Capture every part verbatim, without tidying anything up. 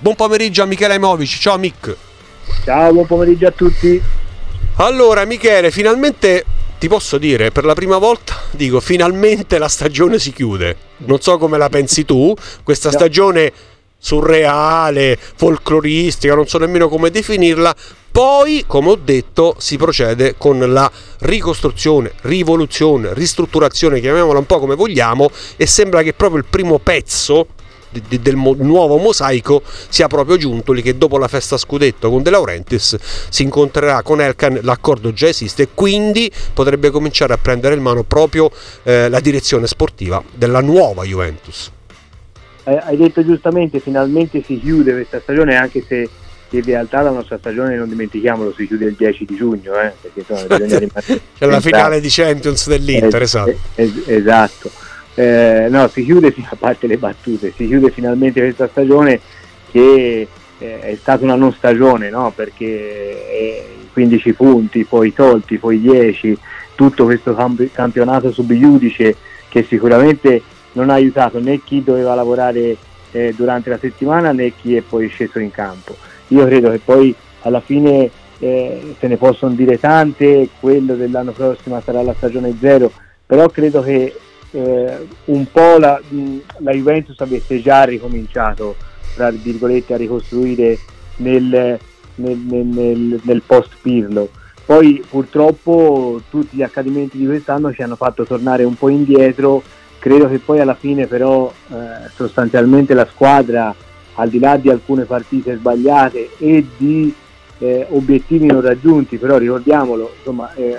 Buon pomeriggio a Michele Aimovic. Ciao Mick. Ciao, buon pomeriggio a tutti. Allora Michele, finalmente ti posso dire, per la prima volta dico finalmente la stagione si chiude. Non so come la pensi tu, questa No. stagione surreale, folcloristica, non so nemmeno come definirla. Poi, come ho detto, si procede con la ricostruzione, rivoluzione, ristrutturazione, chiamiamola un po' come vogliamo, e sembra che proprio il primo pezzo di, di, del mo- nuovo mosaico sia proprio giunto lì, che dopo la festa scudetto con De Laurentiis si incontrerà con Elkann, l'accordo già esiste e quindi potrebbe cominciare a prendere in mano proprio eh, la direzione sportiva della nuova Juventus. Eh, hai detto giustamente, finalmente si chiude questa stagione, anche se in realtà la nostra stagione, non dimentichiamolo, si chiude il dieci di giugno, eh, perché insomma, bisogna rimanere c'è la finale di Champions dell'Inter, eh, esatto. Eh, esatto. Eh, no, si chiude, a parte le battute, si chiude finalmente questa stagione che eh, è stata una non stagione, no? Perché eh, quindici punti, poi tolti, poi dieci, tutto questo camp- campionato subiudice che sicuramente non ha aiutato né chi doveva lavorare eh, durante la settimana né chi è poi sceso in campo. Io credo che poi alla fine eh, se ne possono dire tante, quello dell'anno prossimo sarà la stagione zero, però credo che eh, un po' la, la Juventus avesse già ricominciato, tra virgolette, a ricostruire nel, nel, nel, nel, nel post Pirlo. Poi purtroppo tutti gli accadimenti di quest'anno ci hanno fatto tornare un po' indietro. Credo che poi alla fine però eh, sostanzialmente la squadra, al di là di alcune partite sbagliate e di eh, obiettivi non raggiunti, però ricordiamolo, insomma, eh,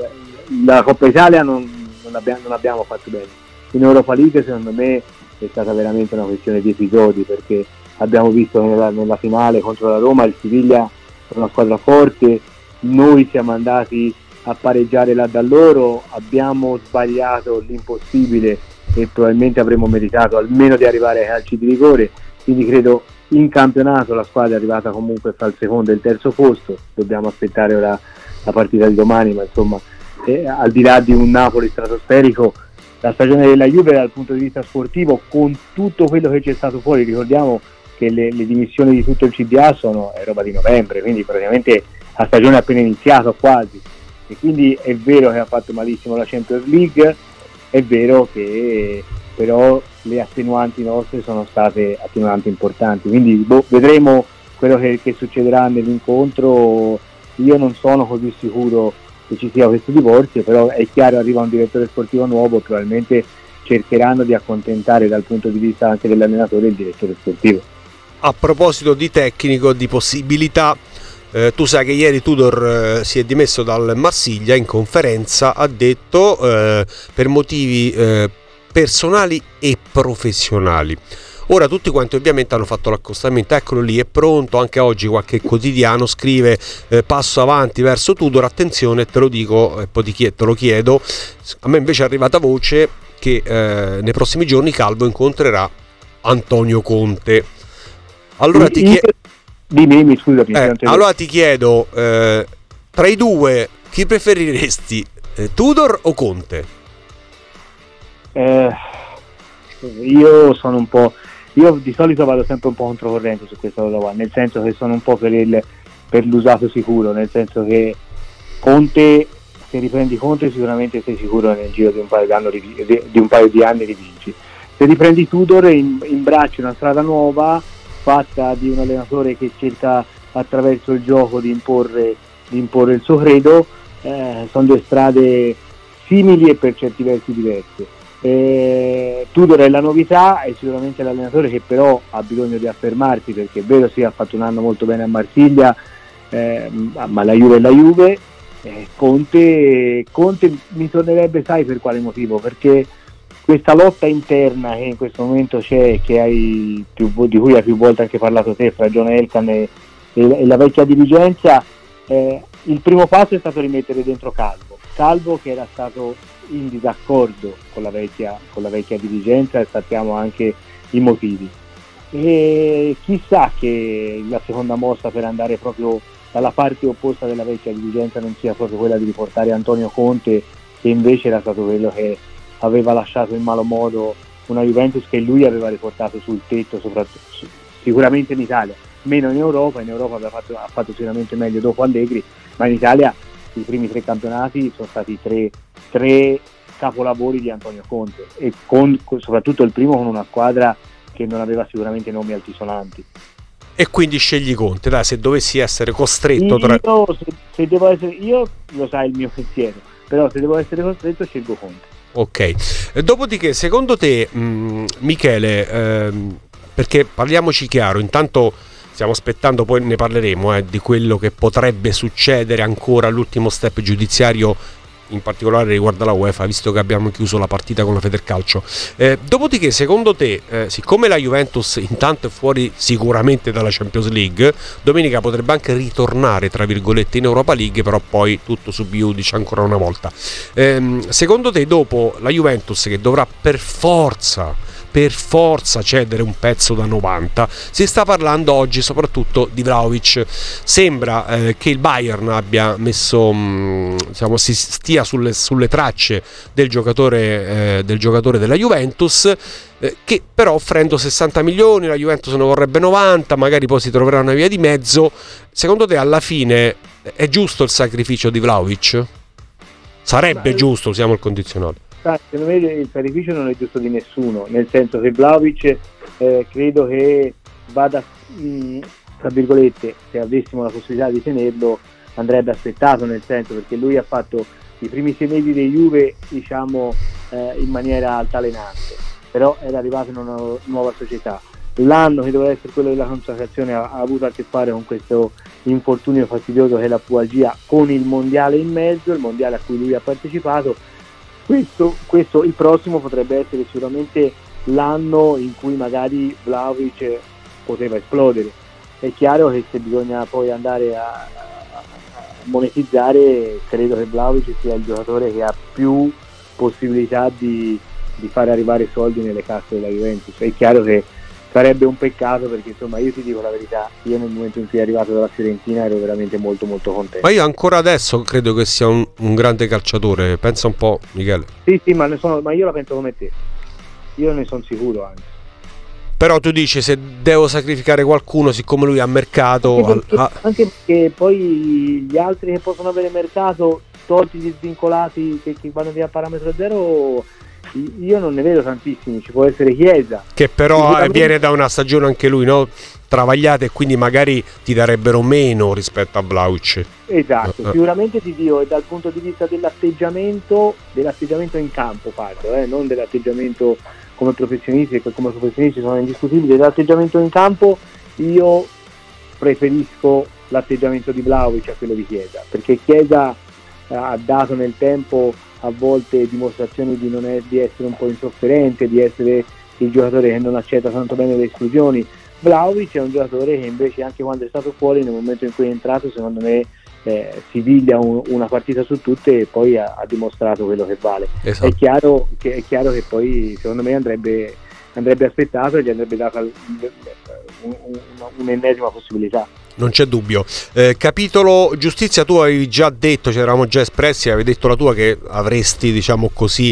la Coppa Italia non, non, abbiamo, non abbiamo fatto bene. In Europa League secondo me è stata veramente una questione di episodi, perché abbiamo visto nella, nella finale contro la Roma il Siviglia è una squadra forte, noi siamo andati a pareggiare là da loro, abbiamo sbagliato l'impossibile e probabilmente avremmo meritato almeno di arrivare ai calci di rigore. Quindi credo in campionato la squadra è arrivata comunque fra il secondo e il terzo posto, dobbiamo aspettare ora la partita di domani, ma insomma eh, al di là di un Napoli stratosferico, la stagione della Juve dal punto di vista sportivo, con tutto quello che c'è stato fuori, ricordiamo che le, le dimissioni di tutto il C D A sono è roba di novembre, quindi praticamente la stagione è appena iniziata quasi, e quindi è vero che ha fatto malissimo la Champions League, è vero che però le attenuanti nostre sono state attenuanti importanti, quindi boh, vedremo quello che, che succederà nell'incontro. Io non sono così sicuro che ci sia questo divorzio, però è chiaro, arriva un direttore sportivo nuovo, probabilmente cercheranno di accontentare dal punto di vista anche dell'allenatore il direttore sportivo. A proposito di tecnico, di possibilità, eh, tu sai che ieri Tudor eh, si è dimesso dal Marsiglia, in conferenza ha detto eh, per motivi eh, personali e professionali. Ora tutti quanti ovviamente hanno fatto l'accostamento, eccolo lì, è pronto. Anche oggi qualche quotidiano scrive eh, passo avanti verso Tudor, attenzione, te lo dico e poi ti chiedo, te lo chiedo, a me invece è arrivata voce che eh, nei prossimi giorni Calvo incontrerà Antonio Conte. Allora ti chiedo Dimmi, dimmi, scusami. Eh, allora ti chiedo, eh, tra i due chi preferiresti, eh, Tudor o Conte? Eh, io sono un po', io di solito vado sempre un po' controcorrente su questa cosa qua, nel senso che sono un po' per, il, per l'usato sicuro, nel senso che Conte, se riprendi Conte sicuramente sei sicuro nel giro di un paio di anni, di un paio di anni rivinci. Se riprendi Tudor in, in braccio una strada nuova fatta di un allenatore che cerca attraverso il gioco di imporre, di imporre il suo credo, eh, sono due strade simili e per certi versi diverse. Eh, Tudor è la novità, è sicuramente l'allenatore che però ha bisogno di affermarsi, perché è vero sì, ha fatto un anno molto bene a Marsiglia, eh, ma la Juve è la Juve. eh, Conte, Conte mi tornerebbe, sai per quale motivo? Perché questa lotta interna che in questo momento c'è, che hai più, di cui hai più volte anche parlato te, fra John Elkann e, e, e la vecchia dirigenza, eh, il primo passo è stato rimettere dentro Calvo Calvo che era stato in disaccordo con la vecchia, con la vecchia dirigenza, e sappiamo anche i motivi, e chissà che la seconda mossa per andare proprio dalla parte opposta della vecchia dirigenza non sia proprio quella di riportare Antonio Conte, che invece era stato quello che aveva lasciato in malo modo una Juventus che lui aveva riportato sul tetto, soprattutto sicuramente in Italia, meno in Europa. In Europa ha fatto, ha fatto sicuramente meglio dopo Allegri, ma in Italia i primi tre campionati sono stati tre, tre capolavori di Antonio Conte, e con, soprattutto il primo con una squadra che non aveva sicuramente nomi altisonanti. E quindi scegli Conte, dai, se dovessi essere costretto Io, tra... se, se devo essere, io lo sai il mio pensiero, però se devo essere costretto scelgo Conte. Ok, dopodiché secondo te mh, Michele, ehm, perché parliamoci chiaro, intanto stiamo aspettando, poi ne parleremo eh, di quello che potrebbe succedere ancora all'ultimo step giudiziario, in particolare riguardo la UEFA, visto che abbiamo chiuso la partita con la Federcalcio. Eh, dopodiché, secondo te, eh, siccome la Juventus intanto è fuori sicuramente dalla Champions League, domenica potrebbe anche ritornare, tra virgolette, in Europa League, però poi tutto sub iudice ancora una volta. Eh, secondo te, dopo la Juventus, che dovrà per forza per forza cedere un pezzo da novanta, si sta parlando oggi soprattutto di Vlahovic. Sembra eh, che il Bayern abbia messo mh, diciamo, si stia sulle, sulle tracce del giocatore, eh, del giocatore della Juventus, eh, che però offrendo sessanta milioni, la Juventus ne vorrebbe novanta, magari poi si troverà una via di mezzo. Secondo te alla fine è giusto il sacrificio di Vlahovic? Sarebbe Beh, giusto, usiamo il condizionale. Secondo me il sacrificio non è giusto di nessuno, nel senso che Vlahovic eh, credo che vada, mh, tra virgolette, se avessimo la possibilità di tenerlo andrebbe aspettato, nel senso, perché lui ha fatto i primi sei mesi di Juve, diciamo, eh, in maniera altalenante, però era arrivato in una nuova società. L'anno che doveva essere quello della consacrazione ha, ha avuto a che fare con questo infortunio fastidioso che è la pubalgia, con il mondiale in mezzo, il mondiale a cui lui ha partecipato. Questo, questo il prossimo potrebbe essere sicuramente l'anno in cui magari Vlahovic poteva esplodere. È chiaro che se bisogna poi andare a, a, a monetizzare, credo che Vlahovic sia il giocatore che ha più possibilità di, di fare arrivare soldi nelle casse della Juventus. È chiaro che sarebbe un peccato, perché insomma io ti dico la verità, io nel momento in cui è arrivato dalla Fiorentina ero veramente molto molto contento. Ma io ancora adesso credo che sia un, un grande calciatore, pensa un po', Michele. Sì sì, ma, ne sono, ma io la penso come te, io ne sono sicuro anche. Però tu dici, se devo sacrificare qualcuno, siccome lui ha mercato... Anche perché, ha... anche perché poi gli altri che possono avere mercato, tolti gli svincolati che, che vanno via a parametro zero, io non ne vedo tantissimi. Ci può essere Chiesa, che però viene da una stagione anche lui, no? Travagliata, e quindi magari ti darebbero meno rispetto a Vlahovic. Esatto, uh, uh. sicuramente ti dico, dal punto di vista dell'atteggiamento, dell'atteggiamento in campo parlo, eh, non dell'atteggiamento come professionisti, che come professionisti sono indiscutibili. Dell'atteggiamento in campo io preferisco l'atteggiamento di Vlahovic a quello di Chiesa, perché Chiesa eh, ha dato nel tempo a volte dimostrazioni di, non è, di essere un po' insofferente, di essere il giocatore che non accetta tanto bene le esclusioni. Vlahovic è un giocatore che invece, anche quando è stato fuori, nel momento in cui è entrato, secondo me eh, si piglia un, una partita su tutte, e poi ha, ha dimostrato quello che vale. Esatto. È chiaro che, è chiaro che poi secondo me andrebbe, andrebbe aspettato e gli andrebbe data un, un, un'ennesima possibilità. Non c'è dubbio. Eh, capitolo giustizia, tu avevi già detto, ci eravamo già espressi, avevi detto la tua che avresti, diciamo così,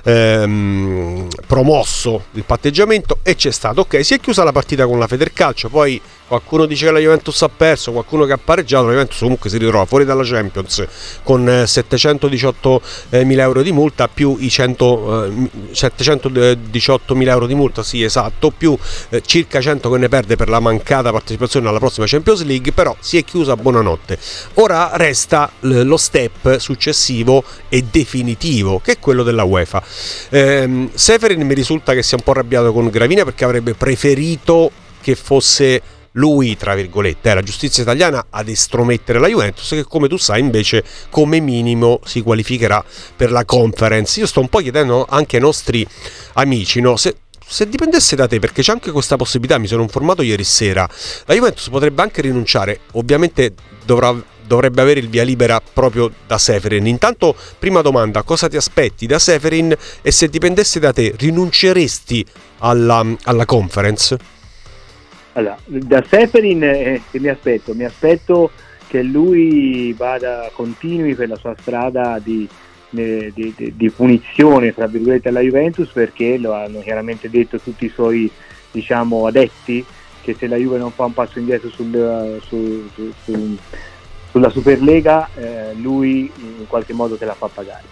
ehm, promosso il patteggiamento, e c'è stato. Ok, si è chiusa la partita con la Federcalcio, poi qualcuno dice che la Juventus ha perso, qualcuno che ha pareggiato. La Juventus comunque si ritrova fuori dalla Champions con settecentodiciotto mila euro di multa, più i cento, eh, settecentodiciotto mila euro di multa, sì esatto, più eh, circa cento che ne perde per la mancata partecipazione alla prossima Champions League. Però si è chiusa, buonanotte. Ora resta lo step successivo e definitivo, che è quello della UEFA. ehm, Seferin mi risulta che sia un po' arrabbiato con Gravina, perché avrebbe preferito che fosse lui, tra virgolette, eh, la giustizia italiana ad estromettere la Juventus, che come tu sai invece come minimo si qualificherà per la Conference. Io sto un po' chiedendo anche ai nostri amici, no, se Se dipendesse da te, perché c'è anche questa possibilità, mi sono informato ieri sera, la Juventus potrebbe anche rinunciare, ovviamente dovrà, dovrebbe avere il via libera proprio da Seferin. Intanto, prima domanda, cosa ti aspetti da Seferin, e se dipendesse da te rinunceresti alla, alla Conference? Allora, da Seferin eh, che mi aspetto? Mi aspetto che lui vada, continui per la sua strada di Di, di, di punizione, tra virgolette, alla Juventus, perché lo hanno chiaramente detto tutti i suoi, diciamo, adepti, che se la Juve non fa un passo indietro sul, su, su, su, sulla Superlega eh, lui in qualche modo te la fa pagare,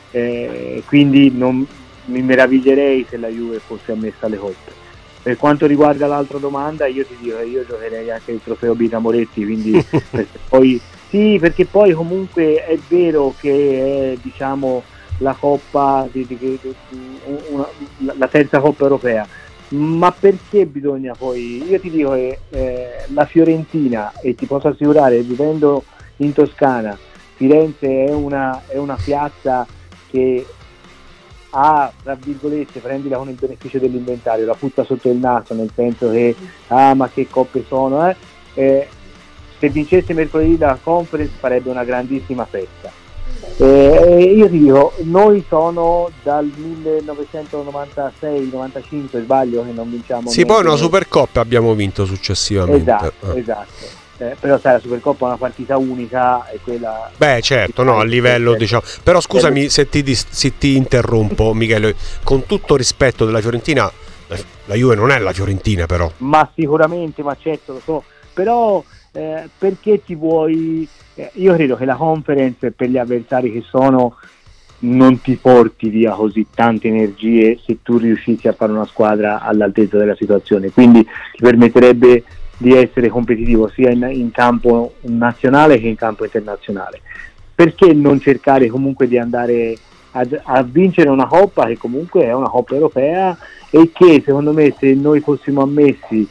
eh, quindi non mi meraviglierei se la Juve fosse ammessa alle coppe. Per quanto riguarda l'altra domanda, io ti dico, io giocherei anche il trofeo Bita Moretti, quindi perché poi sì, perché poi comunque è vero che è, diciamo, la coppa di, di, di, di, una, la terza coppa europea, ma perché bisogna poi, io ti dico che eh, la Fiorentina, e ti posso assicurare, vivendo in Toscana, Firenze è una, è una piazza che ha, tra virgolette, prendila con il beneficio dell'inventario, la puzza sotto il naso, nel senso che ah ma che coppe sono, eh? Eh, se vincesse mercoledì la Conference farebbe una grandissima festa. Eh, io ti dico, noi sono dal millenovecentonovantasei novantacinque, sbaglio, che non vinciamo. Sì, poi una Supercoppa abbiamo vinto successivamente. Esatto, eh. esatto. Eh, però sai, la Supercoppa è una partita unica e quella... Beh certo, no, a livello diciamo... Però scusami se ti, se ti interrompo Michele, con tutto rispetto della Fiorentina, la Juve non è la Fiorentina però. Ma sicuramente, ma certo, lo so, però eh, perché ti vuoi... Eh, io credo che la Conference per gli avversari che sono non ti porti via così tante energie se tu riuscissi a fare una squadra all'altezza della situazione, quindi ti permetterebbe di essere competitivo sia in, in campo nazionale che in campo internazionale. Perché non cercare comunque di andare a, a vincere una coppa che comunque è una coppa europea e che secondo me se noi fossimo ammessi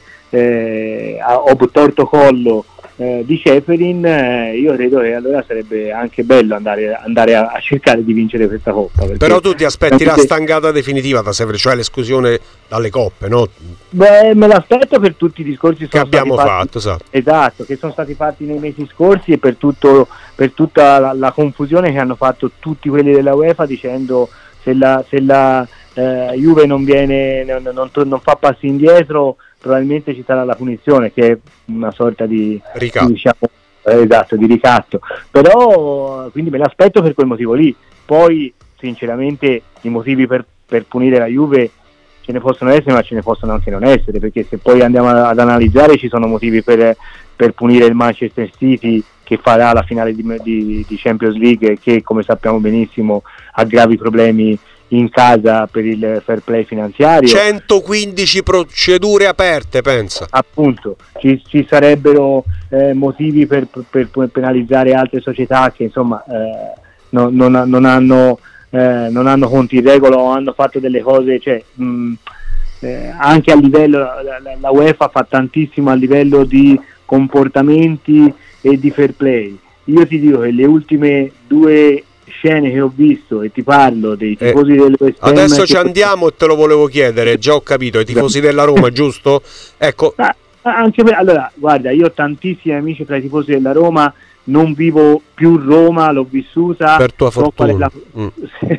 eh, a ob torto collo eh, di Ceferin, eh, io credo che allora sarebbe anche bello andare, andare a, a cercare di vincere questa coppa. Però tu ti aspetti la stangata definitiva da Ceferin, cioè l'esclusione dalle coppe, no? Beh, me l'aspetto per tutti i discorsi che abbiamo fatti, fatto, esatto. esatto, che sono stati fatti nei mesi scorsi e per, tutto, per tutta la, la confusione che hanno fatto tutti quelli della UEFA dicendo se la, se la eh, Juve non viene, non, non, non fa passi indietro probabilmente ci sarà la punizione, che è una sorta di ricatto, di, diciamo, eh, esatto, di ricatto. Però quindi me l'aspetto per quel motivo lì. Poi sinceramente i motivi per, per punire la Juve ce ne possono essere, ma ce ne possono anche non essere, perché se poi andiamo ad analizzare ci sono motivi per, per punire il Manchester City che farà la finale di, di, di Champions League, che come sappiamo benissimo ha gravi problemi in casa per il fair play finanziario. centoquindici procedure aperte, pensa. Appunto, ci, ci sarebbero eh, motivi per, per, per penalizzare altre società che insomma eh, non, non, non hanno eh, non hanno conti in regola o hanno fatto delle cose, cioè mh, eh, anche a livello la, la, la UEFA fa tantissimo a livello di comportamenti e di fair play. Io ti dico che le ultime due scene che ho visto, e ti parlo dei tifosi eh, del West Ham, adesso ci andiamo e te lo volevo chiedere, già ho capito, i tifosi della Roma, giusto? Ecco. Ah, anche per, allora, guarda, io ho tantissimi amici tra i tifosi della Roma, non vivo più Roma, l'ho vissuta, per tua so fortuna. Qual è la, mm.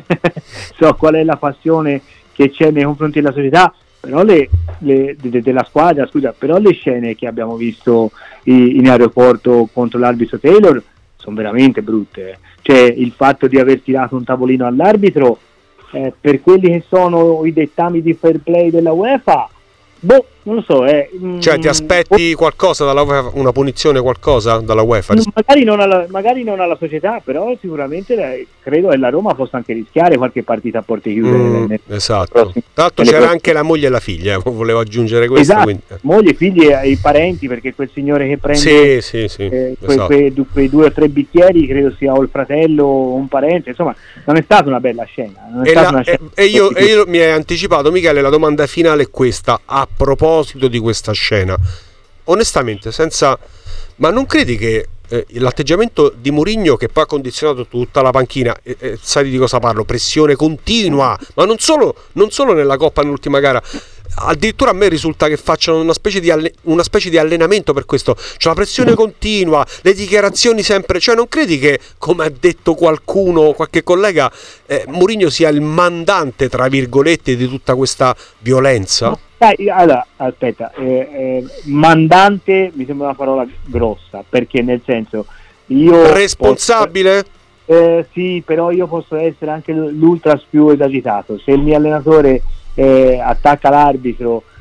so qual è la passione che c'è nei confronti della società, però le, le de, della squadra, scusa, però le scene che abbiamo visto in, in aeroporto contro l'arbitro Taylor sono veramente brutte. Cioè il fatto di aver tirato un tavolino all'arbitro eh, per quelli che sono i dettami di fair play della UEFA, boh, non lo so, eh, cioè ti aspetti qualcosa dalla UEFA, una punizione, qualcosa dalla UEFA? Magari non alla, magari non alla società, però sicuramente eh, credo che la Roma possa anche rischiare qualche partita a porte chiuse. Mm, nel, esatto. Prossimi, tra l'altro c'era prossime. Anche la moglie e la figlia, eh, volevo aggiungere questo. Esatto, quindi. moglie, figli e i parenti, perché quel signore che prende sì, sì, sì, eh, esatto. quei, quei, quei due o tre bicchieri credo sia o il fratello o un parente, insomma non è stata una bella scena. Non è e, stata la, una scena e, e, io, e io mi hai anticipato, Michele, la domanda finale è questa, a proposito di questa scena, onestamente, senza, ma non credi che eh, l'atteggiamento di Mourinho, che poi ha condizionato tutta la panchina, eh, eh, sai di cosa parlo, pressione continua, ma non solo, non solo nella Coppa, nell'ultima gara, addirittura a me risulta che facciano una specie di, alle- una specie di allenamento per questo, cioè la pressione continua, le dichiarazioni sempre, cioè non credi che, come ha detto qualcuno, qualche collega, eh, Mourinho sia il mandante tra virgolette di tutta questa violenza? Dai, allora, aspetta, eh, eh, mandante mi sembra una parola grossa, perché nel senso io responsabile? Posso, eh, sì, però io posso essere anche l'ultras più esagitato. Se il mio allenatore eh, attacca l'arbitro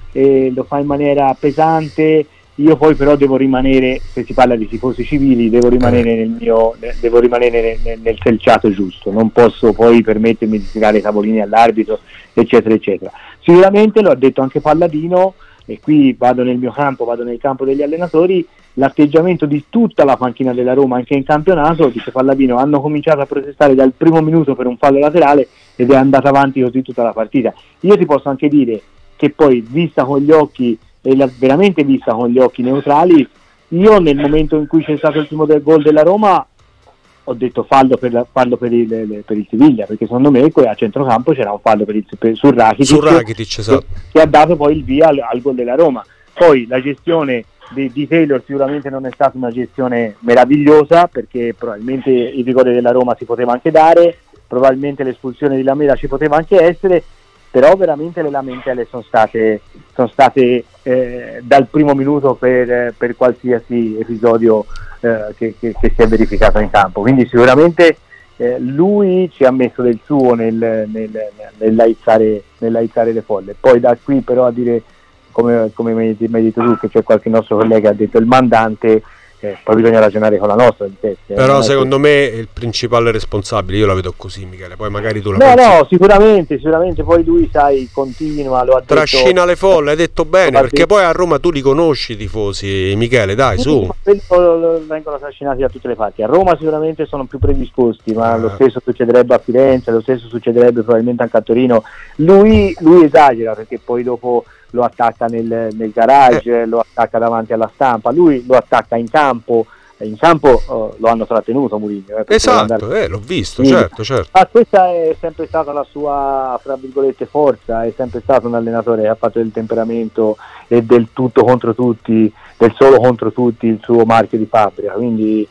e lo fa in maniera pesante. Io poi però devo rimanere, se si parla di tifosi civili, devo rimanere nel mio devo rimanere nel, nel selciato giusto, non posso poi permettermi di tirare i tavolini all'arbitro, eccetera eccetera. Sicuramente, lo ha detto anche Palladino, e qui vado nel mio campo, vado nel campo degli allenatori, l'atteggiamento di tutta la panchina della Roma anche in campionato, dice Palladino, hanno cominciato a protestare dal primo minuto per un fallo laterale ed è andata avanti così tutta la partita. Io ti posso anche dire che poi, vista con gli occhi, e la, veramente vista con gli occhi neutrali, io nel momento in cui c'è stato il primo del gol della Roma ho detto fallo per, la, fallo per, il, per il Siviglia, perché secondo me a centrocampo c'era un fallo per il, per, su Rakitic, su Rakitic esatto. che, che ha dato poi il via al, al gol della Roma. Poi la gestione di, di Taylor sicuramente non è stata una gestione meravigliosa, perché probabilmente il rigore della Roma si poteva anche dare, probabilmente l'espulsione di Lamela ci poteva anche essere, però veramente le lamentele sono state, sono state eh, dal primo minuto per, per qualsiasi episodio eh, che, che, che si è verificato in campo. Quindi sicuramente eh, lui ci ha messo del suo nel, nel, nell'aizzare, nell'aizzare le folle. Poi da qui però a dire, come, come mi hai detto tu, che c'è qualche nostro collega che ha detto il mandante, Eh, poi bisogna ragionare con la nostra di testa, però eh, secondo che... me il principale responsabile, io la vedo così Michele, poi magari tu la no pensi. no sicuramente sicuramente poi lui sai continua, lo ha detto, trascina le folle, hai detto bene, perché poi a Roma tu li conosci i tifosi, Michele, dai, sì, su quello, vengono trascinati da tutte le parti. A Roma sicuramente sono più predisposti, ma eh. lo stesso succederebbe a Firenze, lo stesso succederebbe probabilmente anche a Torino. Lui, lui esagera, perché poi dopo lo attacca nel, nel garage, eh. lo attacca davanti alla stampa, lui lo attacca in campo, in campo uh, lo hanno trattenuto Mourinho. Eh, esatto, eh, l'ho visto, Quindi, certo, certo. Ma questa è sempre stata la sua, fra virgolette, forza, è sempre stato un allenatore che ha fatto del temperamento e del tutto contro tutti, del solo contro tutti il suo marchio di fabbrica, quindi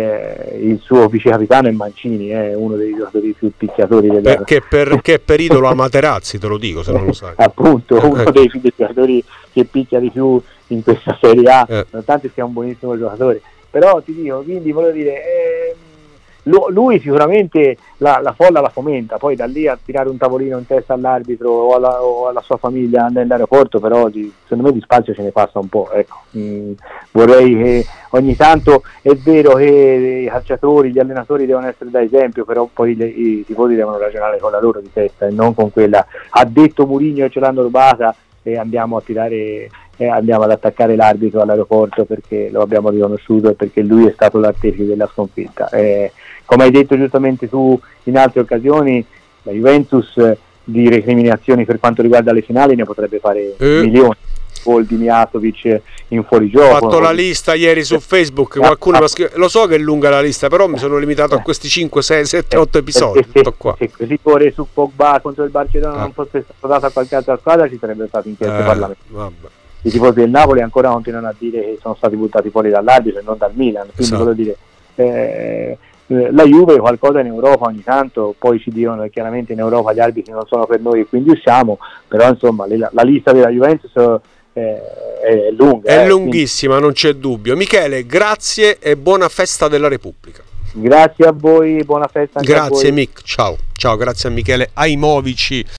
eh, il suo vice capitano è Mancini, è uno dei giocatori più picchiatori della... perché perché per idolo a Materazzi, te lo dico se non lo sai. Appunto, uno ecco. dei giocatori che picchia di più in questa Serie A, eh. nonostante sia un buonissimo giocatore, però ti dico, quindi voglio dire, eh, lui sicuramente la, la folla la fomenta, poi da lì a tirare un tavolino in testa all'arbitro o alla, o alla sua famiglia nell'aeroporto, però di, secondo me di spazio ce ne passa un po', ecco. Mm, vorrei che ogni tanto, è vero che i calciatori, gli allenatori devono essere da esempio, però poi le, i tifosi devono ragionare con la loro di testa e non con quella, ha detto Mourinho e ce l'hanno rubata e andiamo a tirare, eh, andiamo ad attaccare l'arbitro all'aeroporto perché lo abbiamo riconosciuto e perché lui è stato l'artefice della sconfitta. Eh, come hai detto giustamente tu in altre occasioni, la Juventus eh, di recriminazioni per quanto riguarda le finali ne potrebbe fare eh. milioni. Gol di Mijatovic in fuorigioco. Ho fatto la lista ieri su Facebook, qualcuno mi scritto, lo so che è lunga la lista, però mi sono limitato a questi cinque, sei, sette, otto episodi. Se, tutto qua. se così corre su Pogba contro il Barcellona ah. non fosse stato dato a qualche altra squadra, ci sarebbe stato inchieste eh, parlamentari. I tifosi del Napoli ancora continuano a dire che sono stati buttati fuori dall'arbitro e non dal Milan, quindi esatto. voglio dire eh, la Juve qualcosa in Europa ogni tanto, poi ci dicono che chiaramente in Europa gli arbitri non sono per noi e quindi usciamo, però insomma la, la lista della Juventus è lunga, è eh, lunghissima, quindi... non c'è dubbio. Michele, grazie e buona festa della Repubblica. Grazie a voi, buona festa anche grazie a voi. Mick, ciao ciao, grazie a Michele Aimovici.